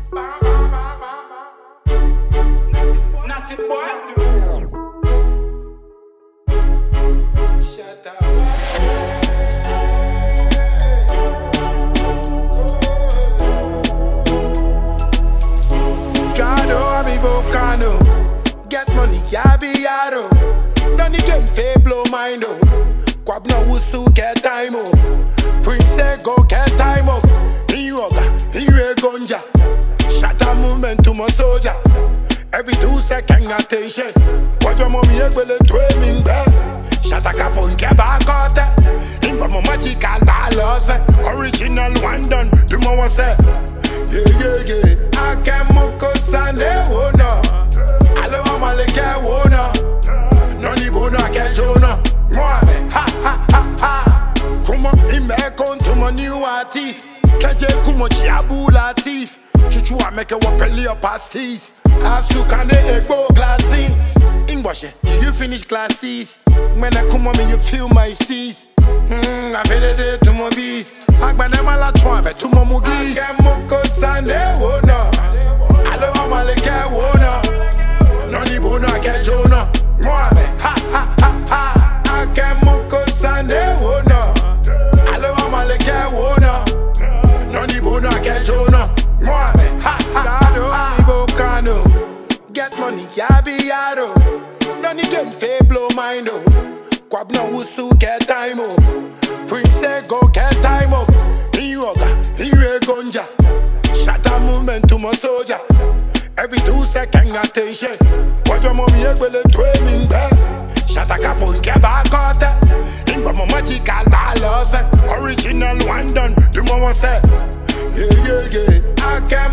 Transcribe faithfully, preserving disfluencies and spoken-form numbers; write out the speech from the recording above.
Natty boy. Shut up. Gado, I be volcano. Get money, yeah, be yaro. None of them fair blow mind, oh. Quab no wusu get time, oh. Prince they go get time, oh. In yoga, in your gonja. Shut up movement to my soldier. Every two second attention. What your mommy will do in there. Shut a cap on get back out there. In my magical balance. Original one done, do more one say. Yeah, yeah, yeah. I can moko sande wona. Alo amaleke wona. Noni bona ke jona. Moame, ha ha ha ha. Kuma ime konto my new artist. Keje kumo chiabu latif. Chuchu a make a wapeli or pasties. Asu kane ego glassy. In washe, did you finish classes? When I come on, you feel my steez. Hmm, I feel it to my beast. Agbane mala chwame to my mugi. Ake moko sande wona. Alo amaleke wona. Noni bona ke jona. Moame, ha ha ha ha. Ake moko sande wona. Alo amaleke wona. Noni bona ke jona. Moame, ha ha ha. Volcano. Get money, yeah, be yaro. None of them fair blow mind, oh. Quab no wusu get time, oh. Prince they go get time, oh. In yoga, in your gonja. Shut a movement to my soldier. Every two second attention. What your mommy will do in there. Shut a cap on get back out there. In my magical balance. Original one done, do more one say. Yeah, yeah, yeah. I can